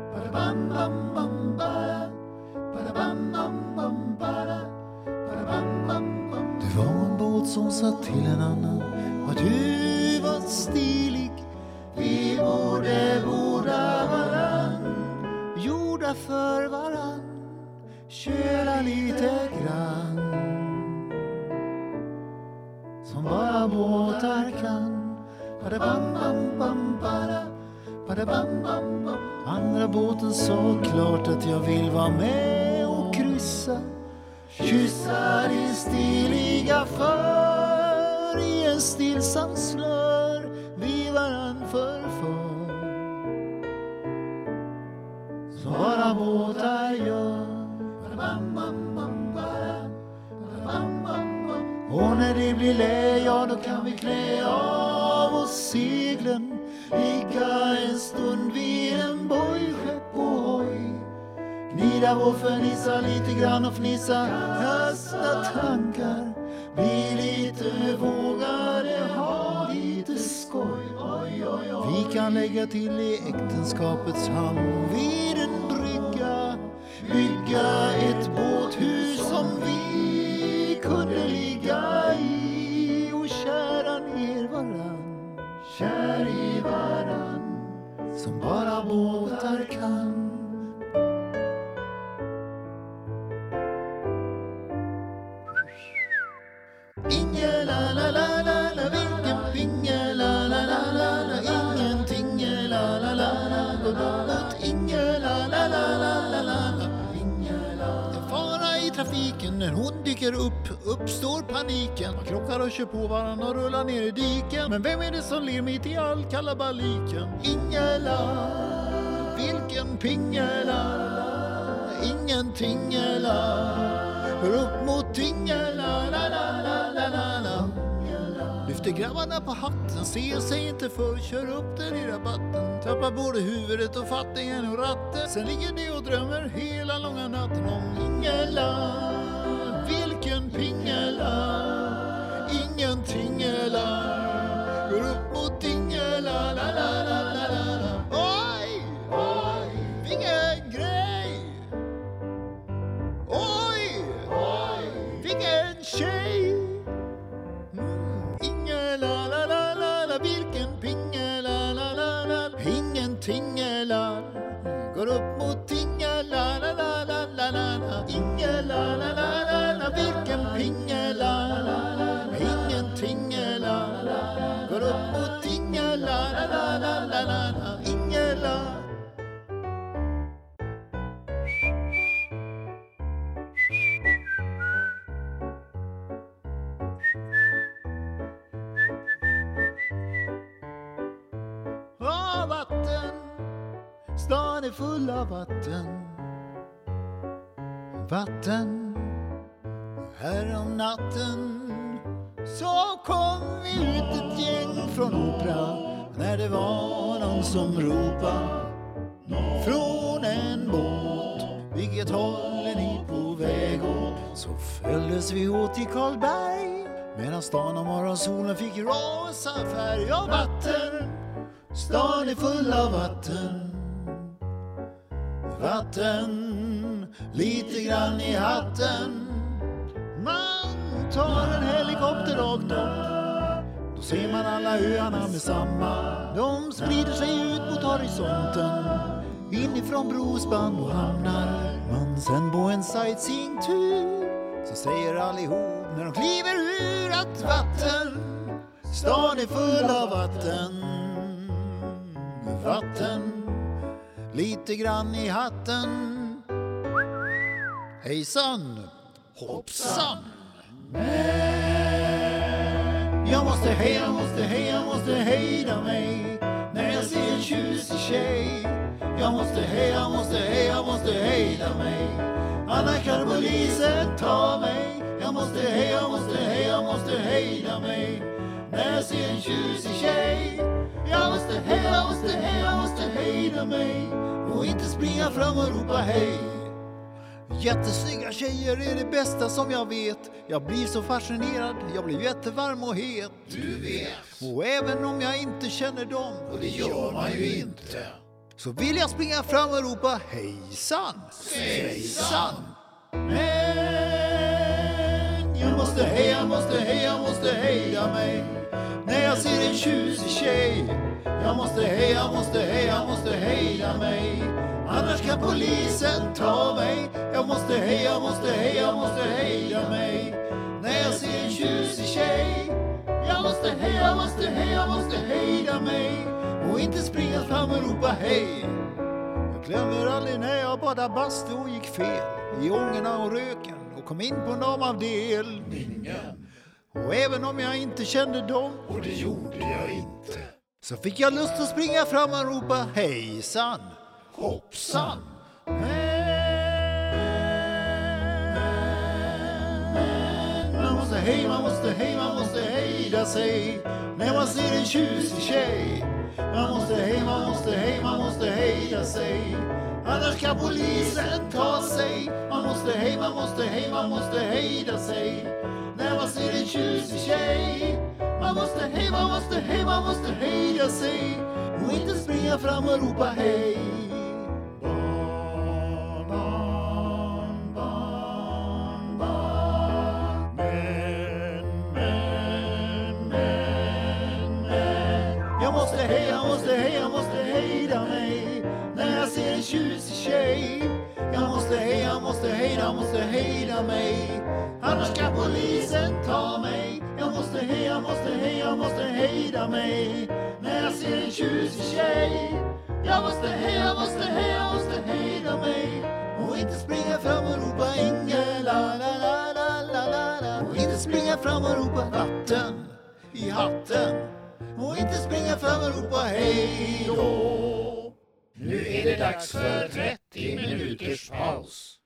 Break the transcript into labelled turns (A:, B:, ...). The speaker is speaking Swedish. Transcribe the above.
A: Du var en båt som satt till en annan, och du var stilig. Vi borde vårda varann, gjorda för varann, köla lite grann, som bara båtar kan. Andra båten sa klart att jag vill vara med och kryssa, kyssa din stiliga för i en stillsam slör vi varann förför, som bara båtar gör. Och när det blir lä, ja då kan vi klä av oss seglen, ligga en stund vid en bojskepp och hoj, gnida och förnissa lite grann och fnissa, kasta tankar, bli lite vågade, ha lite skoj. Vi kan lägga till i äktenskapets hamn vid en brygga, bygga ett båthus som vi kunde ligga i och kära ner varann, kär i varann, som bara båtar kan. Inge la la la la la, vilken pinge la la la la la, ingenting la la la la, godnatt inge la la la la la la, inge la. En fara i trafiken, när hon dyker upp, uppstår paniken. Man krockar och kör på varandra och rullar ner i diken. Men vem är det som ler mitt i all kalabaliken? Inge la, vilken pinge la la, ingenting la, går upp mot inge la la la la la la. Lyfter grabbarna på hatten, ser sig inte för, kör upp där i rabatten, tappar både huvudet och fattingen och ratten. Sen ligger de och drömmer hela långa natten om Ingela, vilken pingela, ingenting la, går upp mot Ingela, la la la la la la. Oj, oj, vilken grej, oj, oj, vilken tjej. Ingela, la la la la, vilken pingela, la la la, ingenting la, går upp mot Ingela, la la la la la, Ingela, la la la la, vilken pingela, la la, ingenting la, går upp mot Ingela, la la la la la, Ingela. Vatten, stan är full av vatten. Vatten, här om natten så kom vi ut ett gäng från opera, när det var någon som ropade från en båt, vilket håll är ni på väg åt? Så följdes vi åt till Karlberg, medan stan och morgonsolen fick rosa färg. Och vatten, stan är full av vatten. Vatten, lite grann i hatten. Man tar en helikopter rakt upp, då ser man alla öarna med samma. De sprider sig ut mot horisonten, inifrån brospann och hamnar. Man sen på en sightseeingtur, så säger allihop när de kliver ur att vatten, stan är full av vatten. Vatten, lite grann i hatten. Hejsan, hoppsan. Men jag måste hejda mig när jag ser en tjusig tjej. Jag måste hejda mig, annars kan polisen ta mig. Jag måste hejda mig när jag ser en tjusig tjej. Jag måste hejda mig och inte springa fram och ropa hej. Jättesnygga tjejer är det bästa som jag vet. Jag blir så fascinerad, jag blir jättevarm och het.
B: Du vet.
A: Och även om jag inte känner dem,
B: Och det gör man ju inte,
A: så vill jag springa fram och ropa hejsan, svejsan. Men jag måste hejda mig när jag ser en tjusig tjej. Jag måste hejda mig, annars kan polisen ta mig. Jag måste hejda mig när jag ser en tjusig tjej. Jag måste hejda mig och inte springa fram och ropa hej. Jag glömmer aldrig när jag badade bastu och gick fel i ångorna och röken och kom in på en damavdelningen. Och även om jag inte kände dem, och det gjorde jag inte, så fick jag lust att springa fram och ropa hejsan, hoppsan. Man måste hejda sig när man ser en tjusig tjej. Man måste hejda sig, annars kan polisen ta sig. Man måste hejda sig när man ser en tjusig tjej. Man måste hejda sig och inte springa fram och ropa hej. Jag måste hejda mig när jag ser en tjusig tjej. Jag måste hejda mig, annars kan polisen ta mig. Jag måste hejda mig när jag ser en tjusig tjej. Jag måste hejda mig och inte springa fram och ropa Ingela, la la la la la la. Och inte springa fram och ropa vatten i hatten. Och inte springa fram och ropa hej då.
B: Nu är det dags för 30 minuters paus.